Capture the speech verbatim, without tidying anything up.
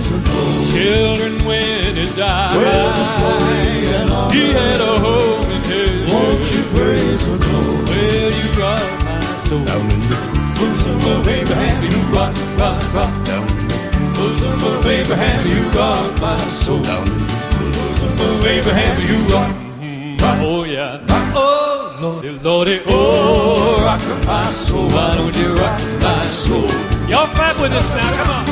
praise the Lord. Children when he died, Well, his glory and honor. he had a home in heaven. Won't you praise the Lord? Well, you rock my soul. Down in the bosom of Abraham, you rock, rock, rock. down in the Bosom of Abraham, you rock my soul. down in the Bosom of Abraham, you rock. Oh yeah, oh Lordy, Lordy, oh rock my soul. Why don't you rock my soul? Y'all fight with us now, come on.